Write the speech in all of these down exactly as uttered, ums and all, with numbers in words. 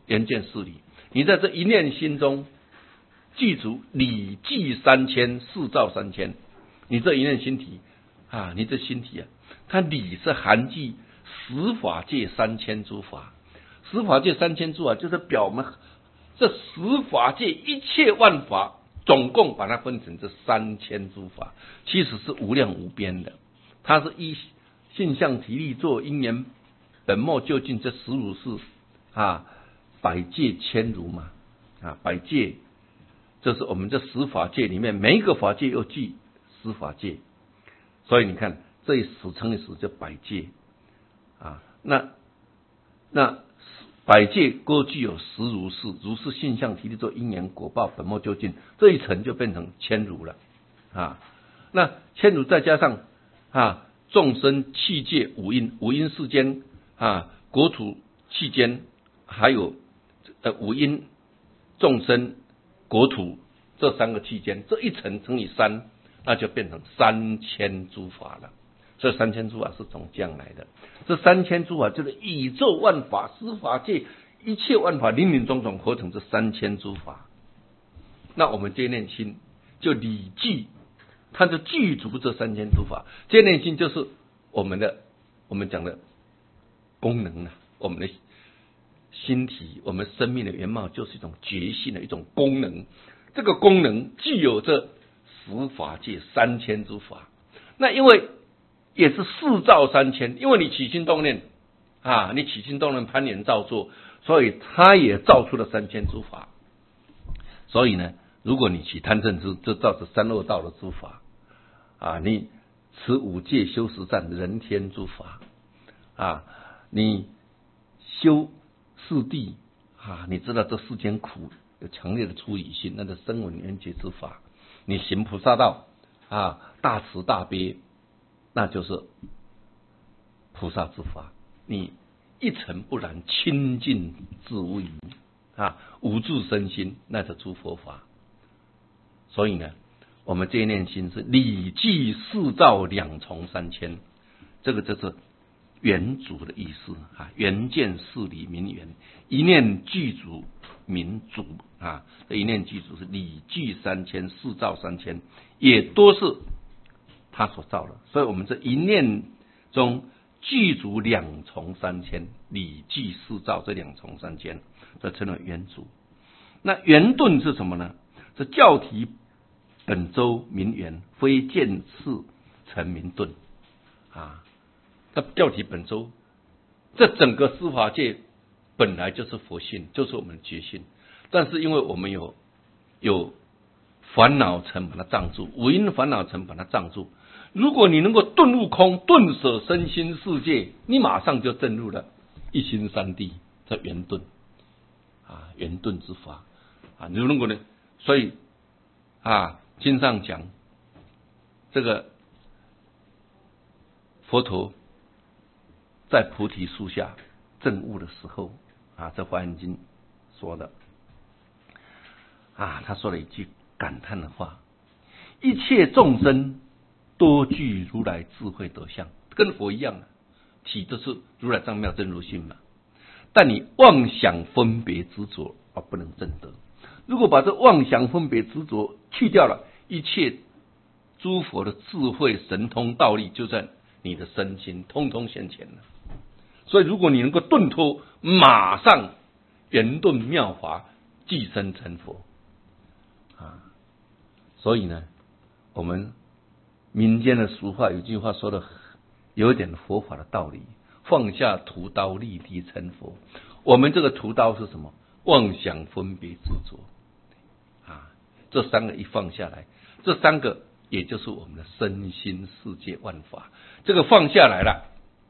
原见是理。你在这一念心中记住理记三千，事照三千。你这一念心体啊，你这心体啊，它理是含记十法界三千诸法。十法界三千诸法就是表我们这十法界一切万法，总共把它分成这三千诸法，其实是无量无边的。它是依性相体力作因缘本末究竟这十如是啊，百界千如嘛啊，百界这是我们这十法界里面每一个法界又记十法界，所以你看这一十乘以十就百界啊，那那百界各具有十如是，如是性相体力作因缘果报本末究竟，这一层就变成千如了啊。那千如再加上啊众生器界五阴，五阴世间啊国土器间，还有呃五阴众生国土这三个器间，这一层乘以三，那就变成三千诸法了。这三千诸法是从这样来的。这三千诸法就是宇宙万法、十法界一切万法林林总总合成这三千诸法。那我们这念心就理记，它就具足这三千诸法。这念心就是我们的我们讲的功能啊，我们的心体，我们生命的原貌就是一种觉性的一种功能。这个功能具有这十法界三千诸法。那因为也是四照三千，因为你起心动念啊，你起心动念攀缘造作，所以它也造出了三千诸法。所以呢，如果你起贪嗔痴，就造成三恶道的诸法啊，你持五戒修十善人天诸法啊，你修四谛啊，你知道这世间苦，有强烈的出离心，那个声闻缘觉之法。你行菩萨道啊，大慈大悲，那就是菩萨之法。你一尘不染，清净自无疑啊，无住身心，那是诸佛法。所以呢，我们这一念心是理记四照两重三千，这个就是圆足的意思啊，圆见是理名圆，一念具足名足啊，这一念具足是理具三千，四照三千，也都是他所造的。所以我们这一念中具足两重三千，理具四照这两重三千，这称为圆足。那圆顿是什么呢？是教体本周名圆，非见次成名顿啊。那教体本周，这整个司法界本来就是佛性，就是我们的觉性，但是因为我们有有烦恼层把它障住，五阴烦恼层把它障住。如果你能够顿悟空，顿舍身心世界，你马上就证入了一心三谛，这圆顿啊，圆顿之法啊。你如果呢，所以啊，经上讲这个佛陀在菩提树下证悟的时候啊，这华严经说的啊，他说了一句感叹的话：一切众生多具如来智慧德相，跟佛一样的体就是如来藏妙真如性嘛。但你妄想分别执着而不能证得。如果把这妄想分别执着去掉了，一切诸佛的智慧神通道力就在你的身心通通现前了。所以如果你能够顿脱，马上圆顿妙法，即身成佛啊。所以呢，我们民间的俗话有句话说的有一点佛法的道理：放下屠刀，立地成佛。我们这个屠刀是什么？妄想分别执着啊，这三个一放下来，这三个也就是我们的身心世界万法，这个放下来了，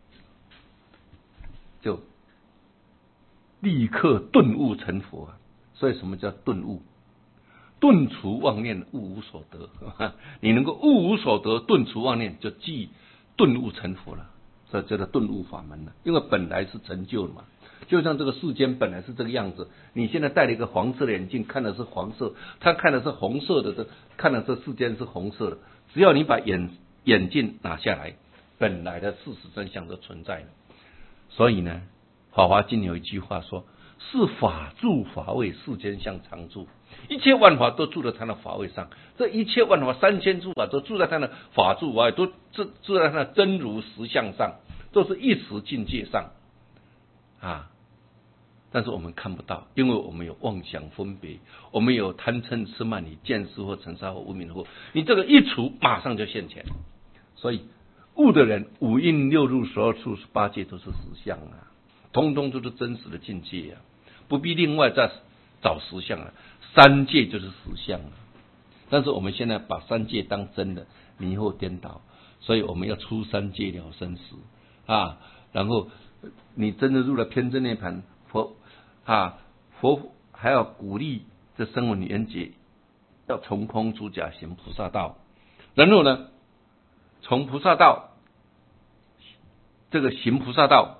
就立刻顿悟成佛啊。所以什么叫顿悟？顿除妄念，悟无所得。你能够悟无所得，顿除妄念，就即顿悟成佛了。这叫做顿悟法门了。因为本来是成就的嘛，就像这个世间本来是这个样子，你现在戴了一个黄色的眼镜，看的是黄色，他看的是红色的，这看的这世间是红色的。只要你把眼眼镜拿下来，本来的事实真相都存在了。所以呢，《法华经》有一句话说： 是法住法位，世间相常住。一切万法都住在他的法位上，这一切万法三千诸法都住在他的法住法位，都住住在他的真如实相上，都是一时境界上啊。但是我们看不到，因为我们有妄想分别，我们有贪嗔痴慢疑、见思或尘沙或无明惑，你这个一除，马上就现前。所以悟的人，五蕴六入十二处十八界都是实相啊，通通都是真实的境界啊，不必另外再找实相啊。三界就是实相啊，但是我们现在把三界当真的，迷惑颠倒，所以我们要出三界了生死啊。然后你真的入了偏真涅盘，佛啊佛还要鼓励这声闻缘觉要从空出假行菩萨道，然后呢，从菩萨道这个行菩萨道，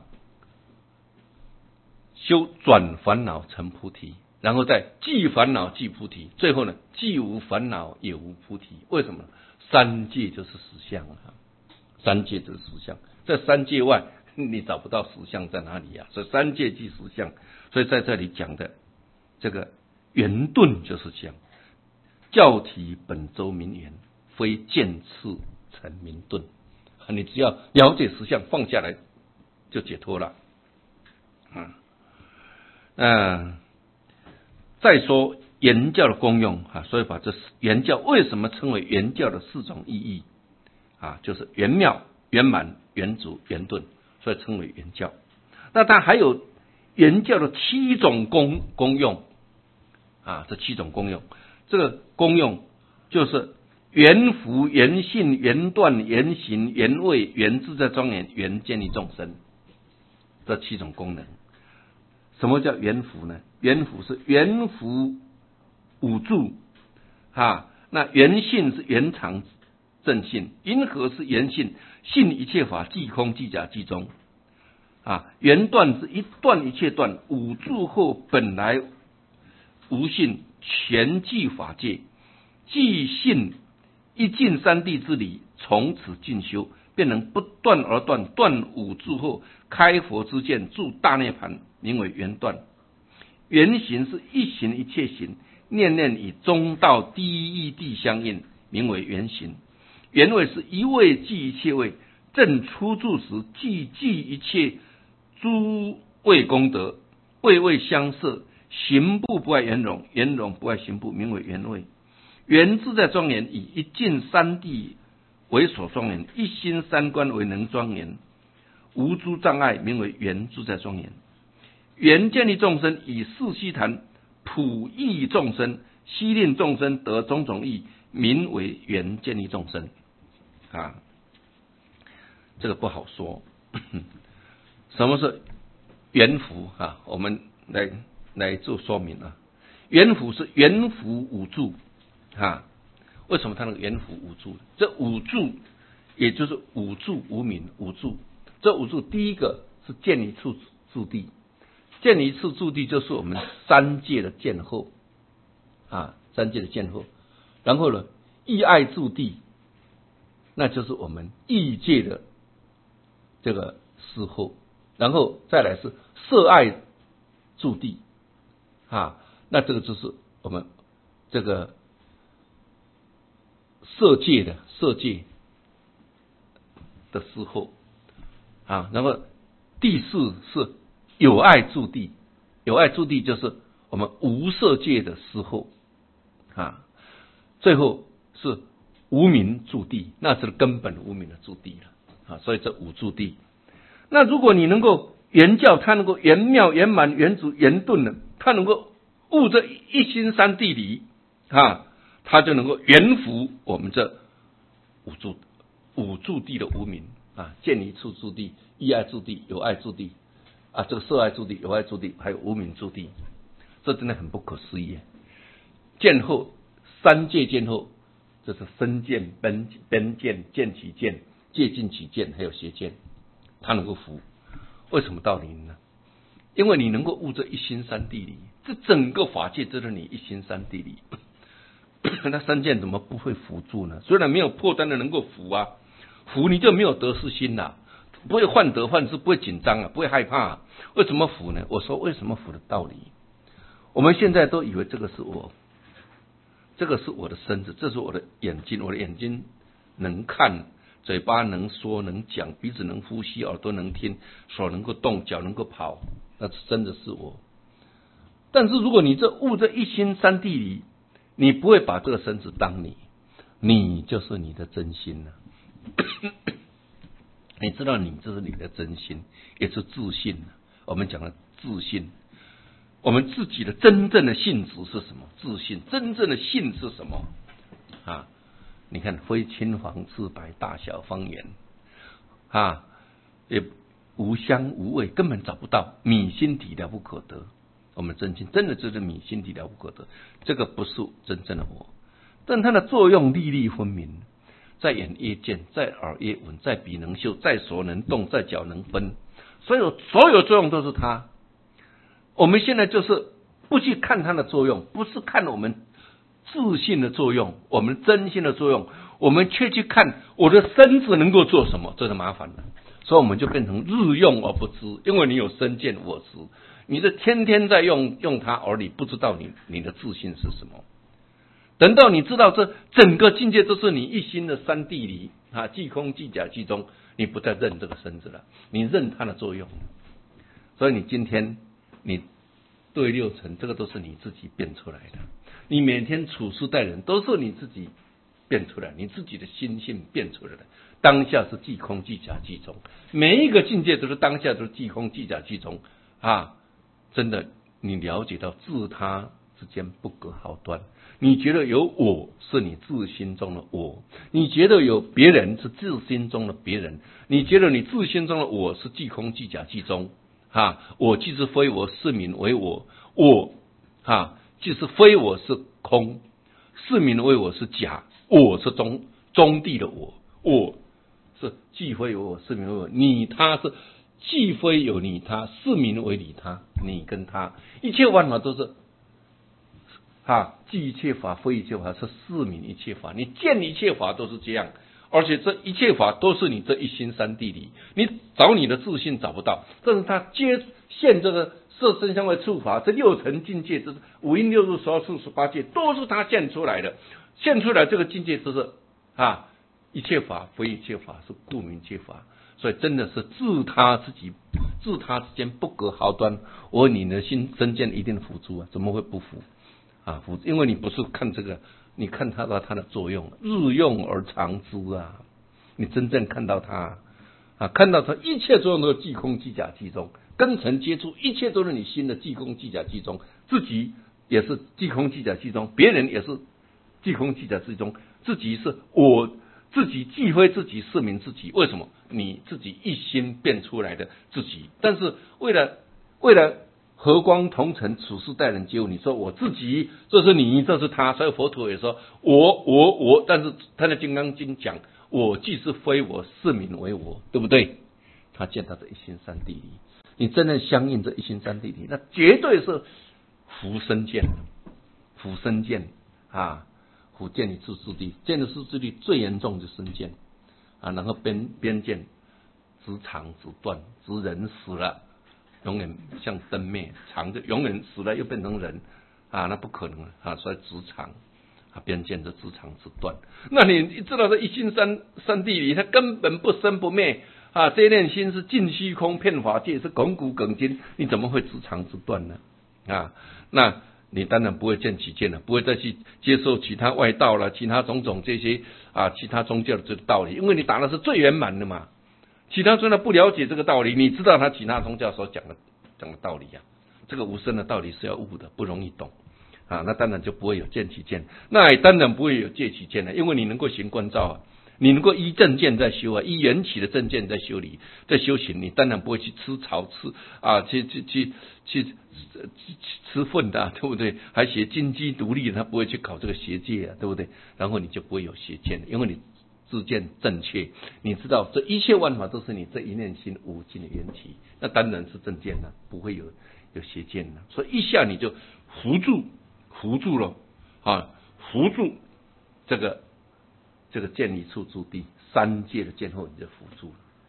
修转烦恼成菩提。然后再既烦恼即菩提，最后呢，既无烦恼也无菩提。为什么？三界就是实相啊，三界就是实相，在三界外你找不到实相在哪里啊？所以三界即实相。所以在这里讲的这个圆顿就是讲教体本周明圆，非见次成明顿。你只要了解实相，放下来就解脱了。嗯，嗯。再说圆教的功用啊，所以把这圆教为什么称为圆教的四种意义啊，就是圆妙、圆满、圆足、圆顿，所以称为圆教。那它还有圆教的七种功功用啊，这七种功用，这个功用就是圆福、圆性、圆断、圆行、圆位、圆自在庄严、圆建立众生，这七种功能。什么叫圆福呢？圆福是圆福五住啊，那圆性是圆常正性，因何是圆性？性一切法即空即假即中啊。圆断是一断一切断，五住后本来无性，全具法界，即性一尽三谛之理，从此进修，便能不断而断，断五住后开佛之见，住大涅盘，名为圆断。圆行是一行一切行，念念与中道第一义谛相应，名为圆行。圆位是一位即一切位，正出住时即即一切诸位功德，位位相摄，行部不爱圆融，圆融不爱行部，名为圆位。圆自在庄严，以一境三谛为所庄严，一心三观为能庄严，无诸障碍，名为圆自在庄严。圆建立众生，以四悉檀普益众生，悉令众生得种种益，名为圆建立众生啊。这个不好说。什么是圆福啊？我们来来做说明啊。圆福是圆福五住啊。为什么它那个圆福五住？这五住也就是五住无明五住。这五住第一个是见一处住地。见一次住地就是我们三界的见后啊，三界的见后。然后呢，意爱住地，那就是我们意界的这个事后。然后再来是色爱住地啊，那这个就是我们这个色界的色界的事后啊。然后第四是有爱住地，有爱住地就是我们无色界的时候啊。最后是无明住地，那是根本无明的住地了啊。所以这五住地，那如果你能够圆教，它能够圆妙、圆满、圆足、圆顿的，它能够悟这一心三谛理啊，它就能够圆服我们这五住五住地的无明啊，见一处住地、意爱住地、有爱住地。啊，这个色爱住地、有爱住地，还有无明住地，这真的很不可思议。见后三界见后，这是身见、边边见、见其见、戒尽其见，还有邪见，它能够服。为什么道理呢？因为你能够悟这一心三谛理，这整个法界都是你一心三谛理。那三见怎么不会服住呢？虽然没有破端的能够服啊，服你就没有得失心啦、啊。 不会患得患失，不会紧张啊，不会害怕啊。为什么福呢？我说为什么福的道理？我们现在都以为这个是我，这个是我的身子，这是我的眼睛，我的眼睛能看，嘴巴能说能讲，鼻子能呼吸，耳朵能听，手能够动，脚能够跑，那真的是我。但是如果你这悟这一心三谛理，你不会把这个身子当你，你就是你的真心了。你知道你这是你的真心，也是自信。我们讲的自信，我们自己的真正的性质是什么？自信，真正的性是什么啊？你看，非青黄赤白大小方圆啊，也无香无味，根本找不到。米心底了不可得，我们真心真的就是米心底了不可得，这个不是真正的我，但它的作用粒粒分明。在眼曰见，在耳曰闻，在鼻能嗅，在手能动，在脚能分，所有所有作用都是它。我们现在就是不去看它的作用，不是看我们自信的作用，我们真心的作用，我们却去看我的身子能够做什么，这是麻烦了。所以我们就变成日用而不知，因为你有身见我执，你是天天在用用它，而你不知道你你的自信是什么。等到你知道这整个境界都是你一心的三谛理啊，即空即假即中，你不再认这个身子了，你认它的作用。所以你今天你对六尘，这个都是你自己变出来的。你每天处事待人都是你自己变出来，你自己的心性变出来的。当下是即空即假即中，每一个境界都是当下都是即空即假即中啊！真的，你了解到自他之间不隔毫端。你觉得有我是你自心中的我，你觉得有别人是自心中的别人，你觉得你自心中的我是即空即假即中啊！我即是非我，是名为我，我啊即是非我是空，是名为我是假，我是中中地的我，我是既非有我，是名为我，你他是既非有你他，是名为你他，你跟他一切万法都是。啊，即一切法，非一切法，是是名一切法。你见一切法都是这样，而且这一切法都是你这一心三谛理。你找你的自信找不到，但是他接现这个色声香味触法，这六层境界，这五阴六入十二处十八界，都是他现出来的。现出来这个境界就是啊，一切法非一切法，是故名一切法。所以真的是自他自己，自他之间不隔毫端。我你的心真见一定服诸啊，怎么会不服？啊，因为你不是看这个，你看它的它的作用，日用而常之啊，你真正看到它啊，看到它一切作用都是即空即假即中，根尘接触一切都是你心的即空即假即中，自己也是即空即假即中，别人也是即空即假即中，自己是我自己既非自己，是名自己。为什么？你自己一心变出来的自己，但是为了为了和光同尘，处事待人接物。你说我自己，这是你，这是他，所以佛陀也说我我我。但是他的《金刚经》讲，我既是非我，是名为我，对不对？他见到这一心三谛理，你真正相应这一心三谛理，那绝对是福生见，福生见啊，福见你自自地，见的是自地最严重的生见啊，然后边边见，直长直断，直人死了。永远像灯灭，长就永远死了又变成人啊，那不可能啊！所以直长啊，边见着直长直断。那你知道这一心三三谛理，它根本不生不灭啊！这一念心是尽虚空遍法界，是亘古亘今，你怎么会直长直断呢？啊，那你当然不会见其见了，不会再去接受其他外道了，其他种种这些啊，其他宗教的这个道理，因为你打的是最圆满的嘛。其他宗教不了解这个道理，你知道他其他宗教所讲的讲的道理啊？这个无声的道理是要悟的，不容易懂啊。那当然就不会有见其见，那也当然不会有戒其见了，因为你能够行观照啊，你能够依正见在修啊，依缘起的正见在修理，在修行，你当然不会去吃草吃啊，去去去去去吃粪的、啊，对不对？还学金鸡独立，他不会去考这个邪戒啊，对不对？然后你就不会有邪见了，因为你自见正确，你知道这一切万法都是你这一念心无尽的缘起，那当然是正见了，不会有有邪见了。所以一下你就扶住扶住了啊，扶住这个这个见一处诸地三界的见后，你就扶住了。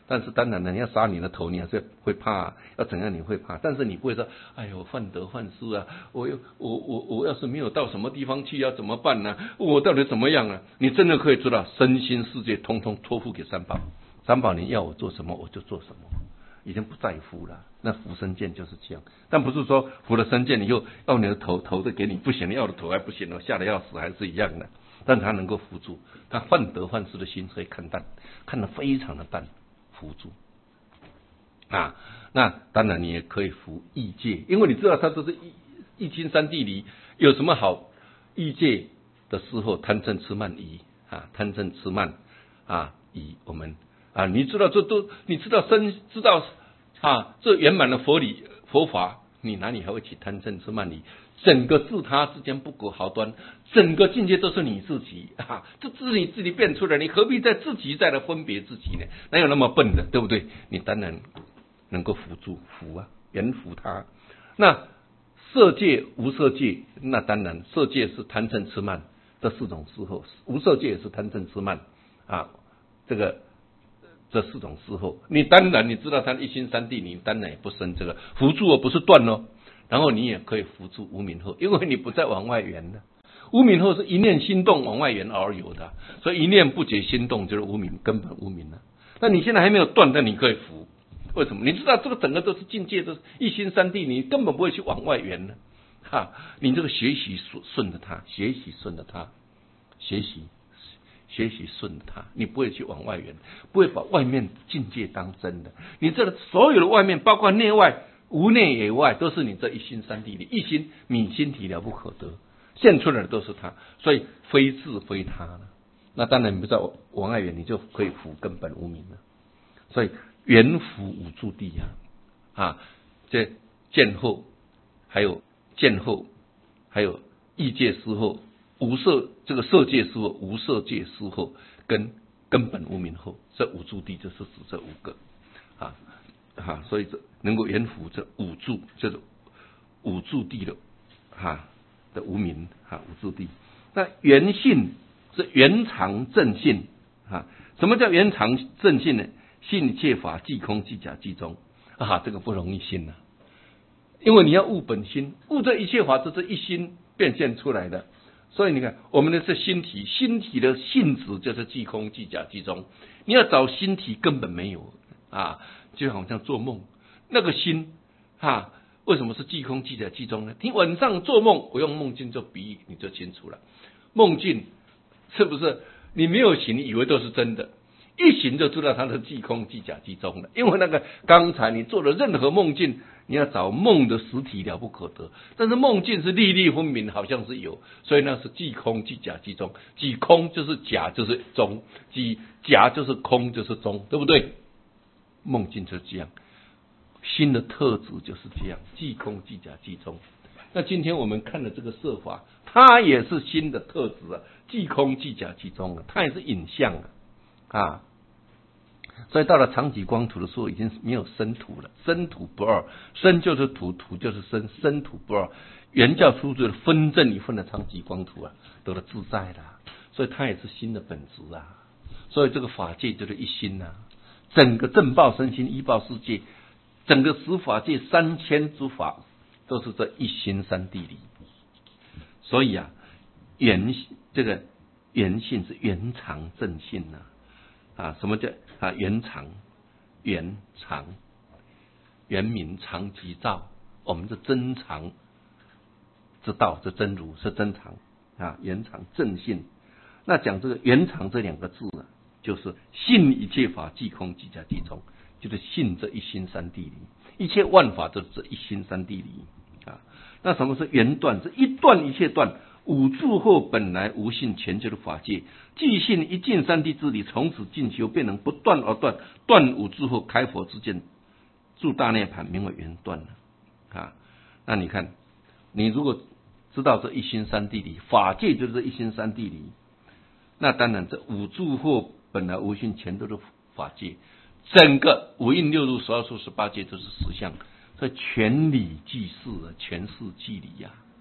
但是当然了，你要杀你的头，你还是会怕，要怎样你会怕，但是你不会说，哎呦，患得患失啊，我又我我我要是没有到什么地方去，要怎么办呢、啊？我到底怎么样啊？你真的可以知道，身心世界通通托付给三宝，三宝你要我做什么我就做什么，已经不在乎了。那福生剑就是这样，但不是说福了生剑，你又要你的头头的给你不行，要的头还不行了，吓得要死还是一样的。但他能够扶住，他患得患失的心可以看淡，看得非常的淡。扶助啊，那当然你也可以扶异界，因为你知道它这是一一心三地离，有什么好？异界的时候贪嗔痴慢疑啊，贪嗔痴慢啊疑，我们啊，你知道这都你知道生知道啊，这圆满的佛理佛法，你哪里还会起贪嗔痴慢疑？整个自他之间不隔毫端，整个境界都是你自己啊，这是你自己变出来，你何必在自己再来分别自己呢？哪有那么笨的，对不对？你当然能够辅助辅啊，援辅他。那色界无色界，那当然色界是贪嗔痴慢这四种时候，无色界也是贪嗔痴慢啊，这个这四种时候，你当然你知道他一心三地，你当然也不生这个辅助，而不是断哦。然后你也可以扶助无明后，因为你不再往外缘了。无明后是一念心动往外缘而有的，所以一念不觉心动就是无明，根本无明了。那你现在还没有断，但你可以扶，为什么？你知道这个整个都是境界，都是一心三地，你根本不会去往外缘了。哈，你这个学习顺着它，学习顺着它，学习学习顺着它，你不会去往外缘，不会把外面境界当真的。你这所有的外面，包括内外。无内也外，都是你这一心三地里，一心泯心体了不可得，现出来的都是他，所以非自非他了。那当然你不知道往外缘，你就可以扶根本无明了。所以缘扶五住地啊，啊，这见后，还有见后，还有异界思后，无色这个色界思后，无色界思后，跟根本无明后，这五住地就是指这五个啊。哈，所以这能够圆辅这五住，就是五住地的哈的无明哈五住地。那圆性是圆常正性啊。什么叫圆常正性呢？信一切法即空即假即中啊，这个不容易信呐、啊，因为你要悟本心，悟这一切法都是一心变现出来的。所以你看，我们的是心体，心体的性质就是即空即假即中。你要找心体根本没有啊。就好像做梦，那个心哈，为什么是即空即假即中呢？你晚上做梦，我用梦境做比喻，你就清楚了。梦境是不是你没有醒，你以为都是真的，一醒就知道它是即空即假即中了。因为那个刚才你做的任何梦境，你要找梦的实体了不可得，但是梦境是粒粒分明，好像是有，所以那是即空即假即中，即空就是假就是中，即假就是空就是中，对不对？梦境就是这样，心的特质就是这样，即空即假即中。那今天我们看的这个色法，它也是心的特质啊，即空即假即中啊，它也是影像啊啊。所以到了长寂光土的时候，已经没有生土了，生土不二，生就是土，土就是生，生土不二。原教出自分正一分的长寂光土啊，得了自在了，所以它也是心的本质啊。所以这个法界就是一心啊。整个正报身心依报世界，整个十法界三千诸法都是这一心三地里。所以啊，圆这个圆性是圆常正性啊。啊，什么叫啊圆常？圆常，圆明常即照，我们是真常之道，这真如是真常啊，圆常正性。那讲这个圆常这两个字呢？就是信一切法即空即假即中，就是信这一心三地理，一切万法都是这一心三地理啊。那什么是圆断？是一断一切断，五住后本来无性前就的法界，即信一尽三地之理，从此进修，便能不断而断，断五住后开佛之见，住大涅盘，名为圆断了啊。那你看，你如果知道这一心三地理，法界就是这一心三地理，那当然这五住后本来无性前都是法界，整个五蕴六入十二处十八界都是实相，所以全理即事，全事即理呀、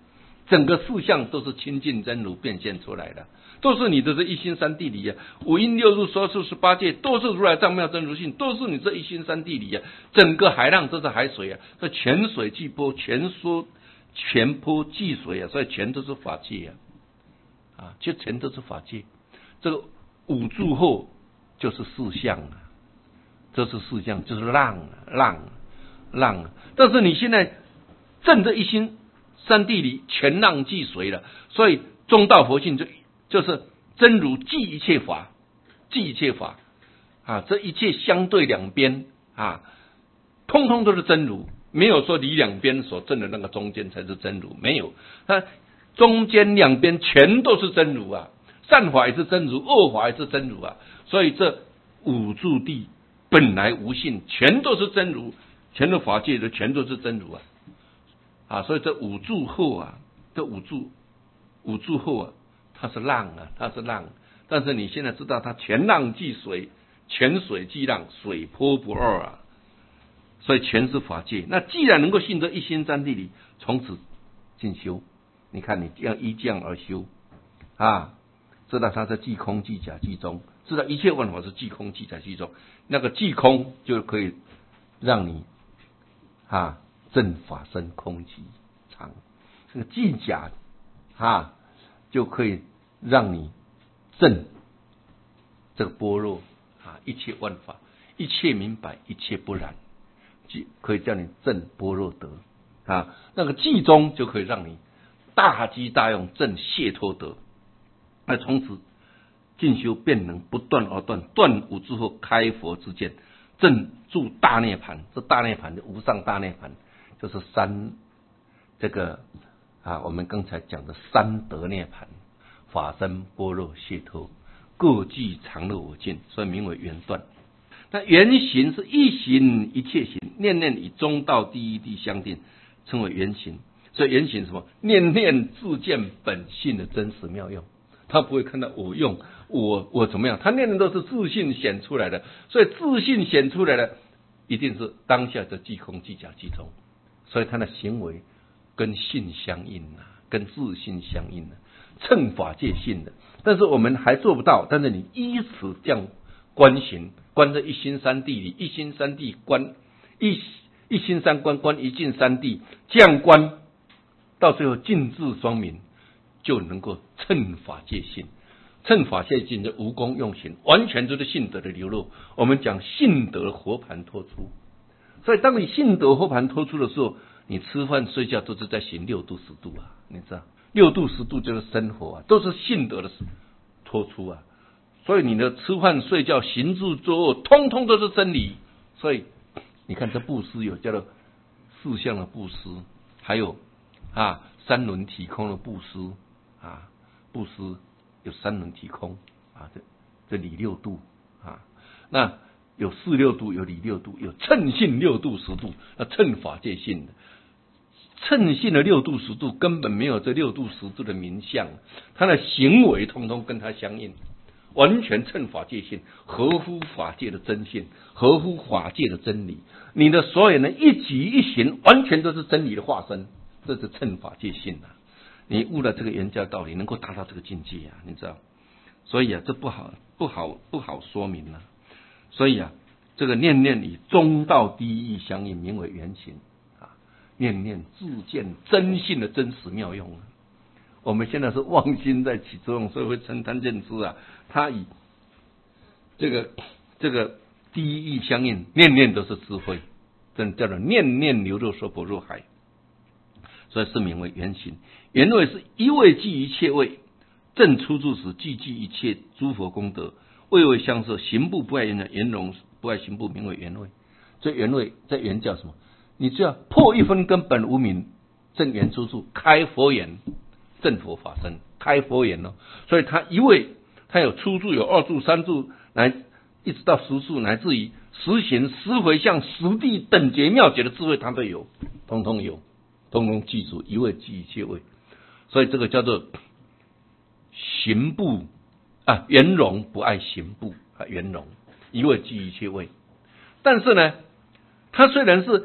整个事项都是清净真如变现出来的，都是你的这一心三谛理啊，五阴六入所有十八界都是如来藏妙真如性，都是你这一心三谛理啊，整个海浪都是海水啊，这泉水即波，泉说泉波即水啊，所以全都是法界啊，啊，就全都是法界。这个五住后就是事项啊，这是事项，就是浪啊浪啊浪啊，但是你现在正这一心三谛理全浪即水了，所以中道佛性就就是真如即一切法，即一切法啊，这一切相对两边啊，通通都是真如，没有说离两边所证的那个中间才是真如，没有，它中间两边全都是真如啊，善法也是真如，恶法也是真如啊，所以这五住地本来无性，全都是真如，全都法界的全都是真如啊，啊，所以这五住后啊，这五住五住后啊，它是浪啊，它是浪，但是你现在知道它全浪即水，全水即浪，水波不二啊，所以全是法界。那既然能够信这一心三谛理，从此进修，你看你要依这样而修啊，知道它是即空即假即中，知道一切万法是即空即假即中，那个即空就可以让你啊正法身空即常，这个即假啊就可以让你正这个般若啊，一切万法，一切明白，一切不染，就可以叫你正般若得啊。那个即中就可以让你大机大用，正解脱得。那从此进修便能不断而断，断无之后开佛之见，正住大涅盘。这大涅盘的无上大涅盘，就是三这个啊，我们刚才讲的三德涅盘，法身般若解脱，各具常乐我净，所以名为圆断。那圆行是一行一切行，念念与中道第一谛相定，称为圆行。所以圆行什么？念念自见本性的真实妙用，他不会看到我用我我怎么样，他念念都是自信显出来的，所以自信显出来的一定是当下的即空即假即中，所以他的行为跟性相应啊，跟自信相应啊，称法界性的。但是我们还做不到，但是你依此这样观行，观这一心三谛理，一心三谛观一一心三观，观一境三谛，这样观到最后尽智双明，就能够称法界性。称法界性的无功用行，完全就是性德的流露。我们讲性德活盘托出，所以当你性德活盘托出的时候，你吃饭睡觉都是在行六度十度啊，你知道六度十度就是生活啊，都是性德的托出啊。所以你的吃饭睡觉行住坐卧通通都是真理。所以你看这布施有叫做四相的布施，还有啊三轮体空的布施啊，布施有三轮体空啊，这这理六度啊，那有四六度，有理六度，有称性六度十度，那称法界性的称性的六度十度根本没有这六度十度的名相，他的行为通通跟他相应，完全称法界性，合乎法界的真性，合乎法界的真理。你的所有的一举一行，完全都是真理的化身，这是称法界性啊！你悟了这个圆教道理，能够达到这个境界啊，你知道？所以啊，这不好不好不好说明啊。所以啊，这个念念与中道第一义相应，名为圆行啊。念念自见真性的真实妙用啊。我们现在是妄心在起作用，所以会称贪见知啊。它以这个这个第一义相应，念念都是智慧，这叫做念念流入娑婆若海，所以是名为圆行。圆位是一位即一切位，正出住时即具一切诸佛功德，位位相摄，行部不爱圆的圆融不爱行部，名为圆位。这圆位在圆叫什么？你只要破一分根本无明，正圆出住，开佛眼，正佛法身，开佛眼哦。所以它一位，它有初住，有二住、三住，来一直到十住，乃至于十行、十回向、十地等觉妙解的智慧，它都有，通通有，通通记住，一位即一切位。所以这个叫做行部啊，圆融不爱行部啊，圆融一位即一切位。但是呢，它虽然是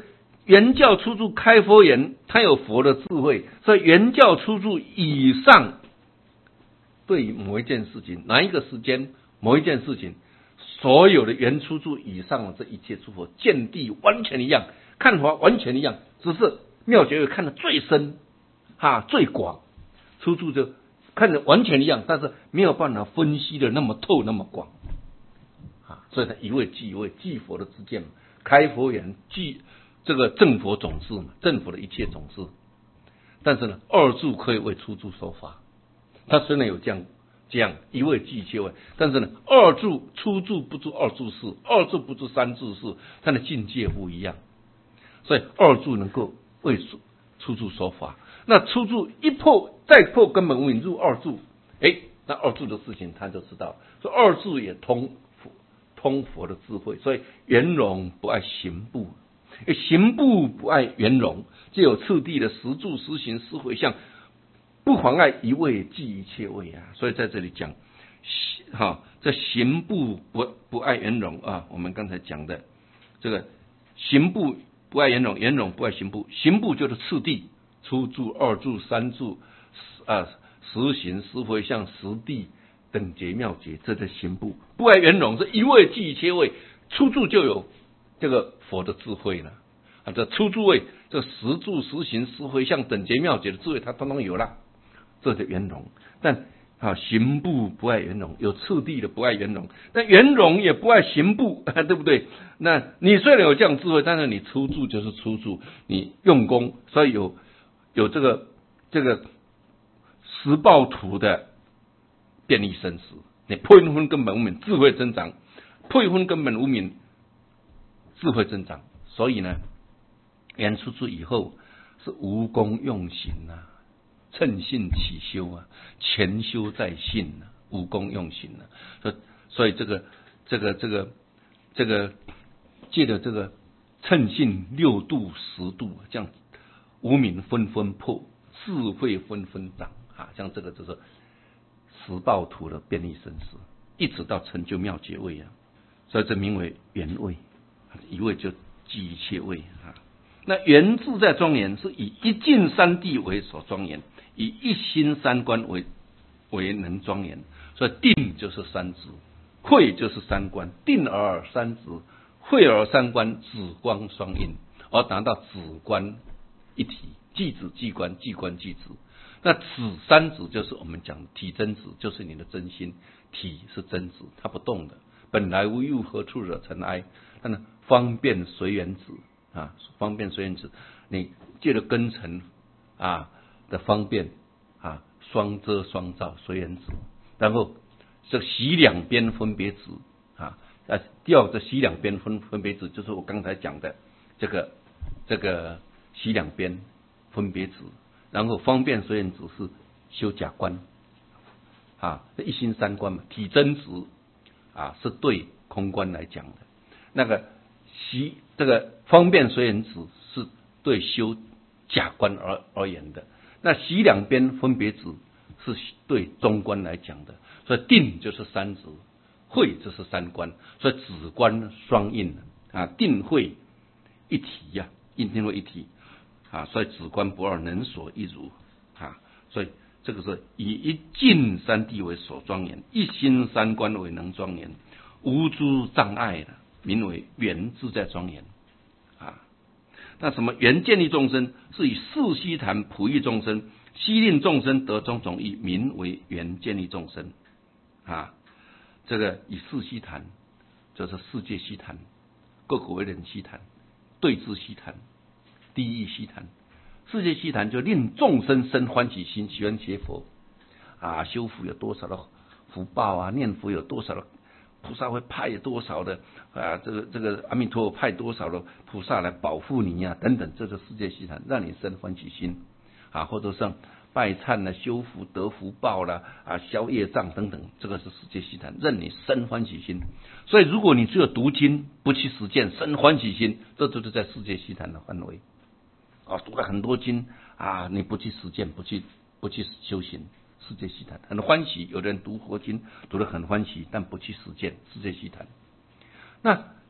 原教出住开佛眼，它有佛的智慧，所以原教出住以上，对某一件事情，哪一个时间，某一件事情，所有的原出住以上的这一切诸佛见地完全一样，看法完全一样，只是妙觉会看得最深，哈最广，出住就看得完全一样，但是没有办法分析的那么透那么广，啊，所以他一位即一位，即佛的知见，开佛眼，即这个正佛种子嘛，正佛的一切种子。但是呢，二住可以为出住说法，他虽然有这样这样一位即一切位，但是呢，二住出住不住二住事，二住不住三住事，它的境界不一样，所以二住能够为出住说法。那出住一破再破根本无明入二住，哎，那二住的事情他就知道，所以二住也通通佛的智慧，所以圆融不爱行部，行部不爱圆融，既有次第的实住实行实回向，不妨碍一位即一切位啊。所以在这里讲，哈，这行部不不爱圆融啊，我们刚才讲的这个行部不爱圆融，圆融不爱行部，行部就是次第。初住、二住、三住啊，实行、实回向、实地等觉妙觉，这是行部。不爱圆融是一位即一切位，初住就有这个佛的智慧了啊。这初住位，这实住、实行、实回向等觉妙觉的智慧，它通通有了，这是圆融。但啊，行部不爱圆融，有次第的不爱圆融，但圆融也不爱行部，对不对？那你虽然有这样智慧，但是你初住就是初住，你用功，所以有。有这个这个十报图的便利生死，你破一分根本无明，智慧增长；破一分根本无明，智慧增长。所以呢，原出住以后是无功用行啊，趁信起修啊，全修在信啊，无功用行啊。所以所以这个这个这个这个借着这个趁信六度十度这样。无明纷纷破，智慧纷纷长啊！像这个就是十报图的便利生死，一直到成就妙觉位啊，所以这名为圆位，一位就即一切位啊。那圆自在庄严是以一境三谛为所庄严，以一心三观为为能庄严，所以定就是三智，慧就是三观，定而三智，慧而三观，止光双印，而达到止观。一体，即止即观，即观即止。那止三止就是我们讲的体真止，就是你的真心，体是真止，它不动的。本来无欲，何处惹尘埃？那呢，方便随缘止啊，方便随缘止，你借着根尘啊的方便啊，双遮双照随缘止，然后这洗两边分别止啊，啊，调这洗两边分分别止，就是我刚才讲的这个这个。洗两边分别止，然后方便随缘止是修假观啊，一心三观嘛，体真止啊是对空观来讲的，那个洗这个方便随缘止是对修假观而而言的，那洗两边分别止是对中观来讲的，所以定就是三止，慧就是三观，所以止观双印啊，定慧一体呀、啊，印定慧一体。啊，所以止观不二，能所一如啊，所以这个是以一境三谛为所庄严，一心三观为能庄严，无诸障碍的，名为圆自在庄严啊。那什么圆建立众生，是以四悉檀普益众生，悉令众生得种种益，名为圆建立众生啊。这个以四悉檀，就是世界悉檀、各国为人悉檀、对治悉檀。第一悉檀，世界悉檀就令众生生欢喜心，喜欢学佛啊，修福有多少的福报啊，念佛有多少的菩萨会派多少的啊，这个这个阿弥陀佛派多少的菩萨来保护你呀、啊，等等，这是世界悉檀，让你生欢喜心啊，或者像拜忏啦、修福得福报啦啊、消业障等等，这个是世界悉檀，让你生欢喜心。所以，如果你只有读经不去实践，生欢喜心，这就是在世界悉檀的范围。啊，读了很多经啊，你不去实践，不去不去修行，世界悉檀很欢喜。有的人读佛经读得很欢喜，但不去实践，世界悉檀。那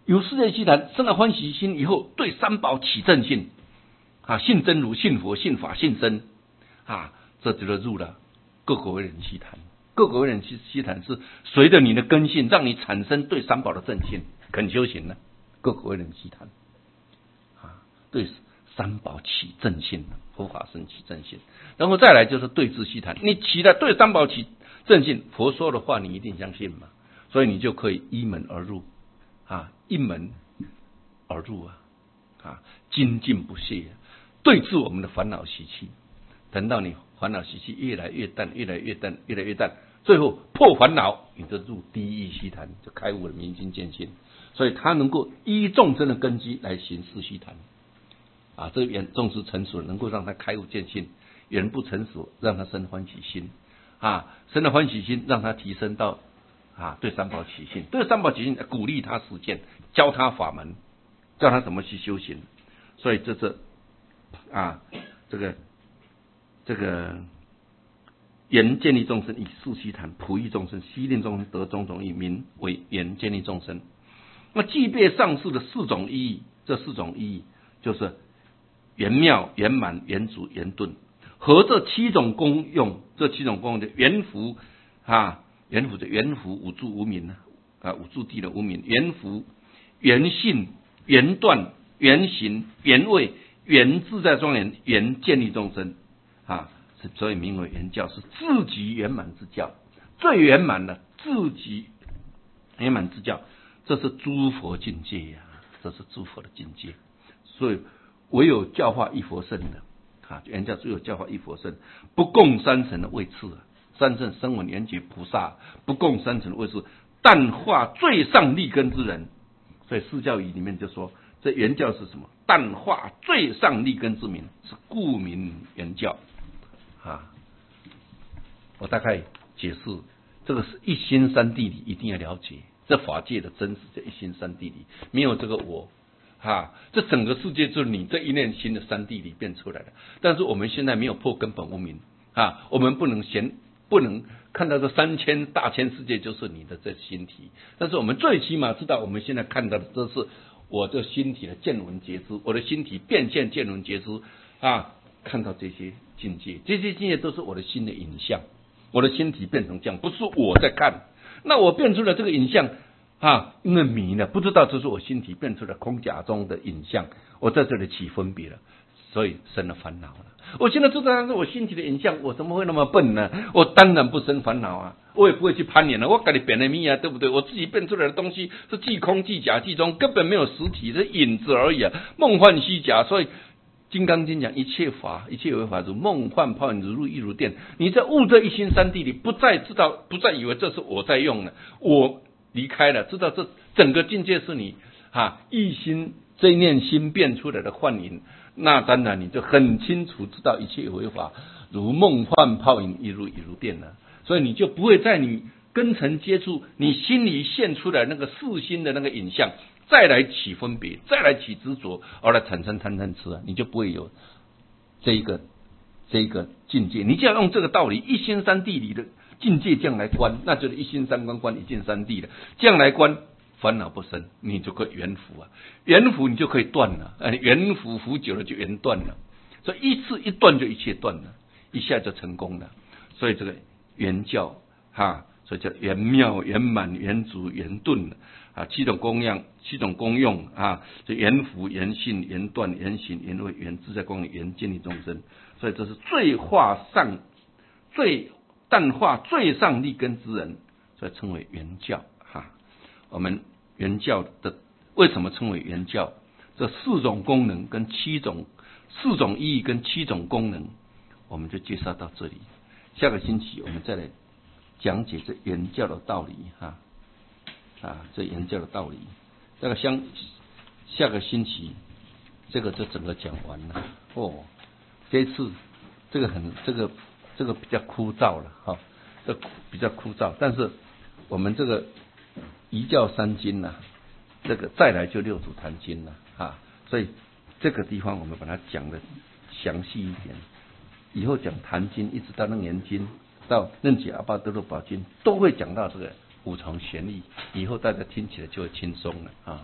有世界西坛，生了欢喜心以后，对三宝起正信啊，信真如、信佛、信法、信僧啊，这就入了各国为人西坛。各国为人西西坛是随着你的根性，让你产生对三宝的正信，肯修行呢。各国为人西坛啊，对三宝起正信，佛法僧起正信，然后再来就是对治西坛，你起了对三宝起正信，佛说的话你一定相信嘛，所以你就可以依门而入啊，一门而入啊，啊，精进不懈啊，对治我们的烦恼习气。等到你烦恼习气越来越淡，越来越淡，越来越淡，最后破烦恼，你就入第一西坛，就开悟了明心见性。所以他能够依众生的根基来行四西坛啊，这缘众生成熟，能够让他开悟见性；缘不成熟，让他生欢喜心啊，生了欢喜心，让他提升到啊对三宝起信，对三宝起信，鼓励他实践，教他法门，教他怎么去修行。所以这是啊这个。这个缘建立众生以四西坛，普益众生，悉令众生得种种义，名为缘建立众生。那具备上述的四种意义，这四种意义就是圆妙、圆满、圆足、圆顿，和这七种功用，这七种功用的圆福啊，圆福的圆福五住无明啊，五住地的无明，圆福、圆性、圆断、圆行、圆位、圆自在庄严、圆建立众生。啊，所以名为圆教，是自己圆满之教，最圆满的自己圆满之教，这是诸佛境界呀、啊，这是诸佛的境界。所以唯有教化一佛圣的啊，圆教只有教化一佛圣，不共三乘的位次啊，三乘声闻缘觉菩萨不共三乘的位次，但化最上立根之人。所以释教义里面就说，这圆教是什么？但化最上立根之名，是故名圆教。啊，我大概解释，这个是一心三谛理，一定要了解。这法界的真实，这一心三谛理，没有这个我，啊，这整个世界就是你这一念心的三谛理变出来的。但是我们现在没有破根本无明啊，我们不能嫌，不能看到这三千大千世界就是你的这心体。但是我们最起码知道，我们现在看到的这是我的心体的见闻觉知，我的心体变现见闻觉知啊。看到这些境界，这些境界都是我的心的影像，我的心体变成这样，不是我在看。那我变出了这个影像啊，因为迷了，不知道这是我心体变出了空假中的影像，我在这里起分别了，所以生了烦恼了。我现在知道它是我心体的影像，我怎么会那么笨呢？我当然不生烦恼啊，我也不会去攀岩了。我给你变了迷啊，对不对？我自己变出来的东西是既空既假既中，根本没有实体，是影子而已啊，梦幻虚假，所以。金刚经讲一切法，一切为法如梦幻泡影，如露亦如电。你在悟这一心三谛里，不再知道，不再以为这是我在用了，我离开了，知道这整个境界是你啊一心这一念心变出来的幻影。那当然你就很清楚知道一切为法如梦幻泡影，亦如亦如电了。所以你就不会在你根尘接触，你心里现出来那个四心的那个影像。再来起分别，再来起执着，而来产生贪嗔痴啊，你就不会有这一个这一个境界。你只要用这个道理，一心三谛理的境界这样来观，那就是一心三观观一境三谛的，这样来观，烦恼不生，你就可以圆福啊，圆福你就可以断了，圆福福久了就圆断了，所以一次一断就一切断了，一下就成功了。所以这个圆教哈，所以叫圆妙、圆满、圆足、圆顿啊，七种功用，七种功用啊，这圆福、圆性、圆断、圆行、圆位、圆自在光明、圆建立众生。所以这是最化上、最淡化最上立根之人，所以称为圆教哈。我们圆教的为什么称为圆教？这四种功能跟七种四种意义跟七种功能，我们就介绍到这里。下个星期我们再来讲解这圆教的道理哈。啊，这圆教的道理，这个相下个星期，这个就整个讲完了哦。这一次这个很这个这个比较枯燥了哈，这比较枯燥，但是我们这个一教三经呐、啊，这个再来就六祖坛经了啊，所以这个地方我们把它讲的详细一点。以后讲坛经，一直到楞严经，到楞解阿巴多罗宝经，都会讲到这个五重玄义，以后大家听起来就会轻松了啊。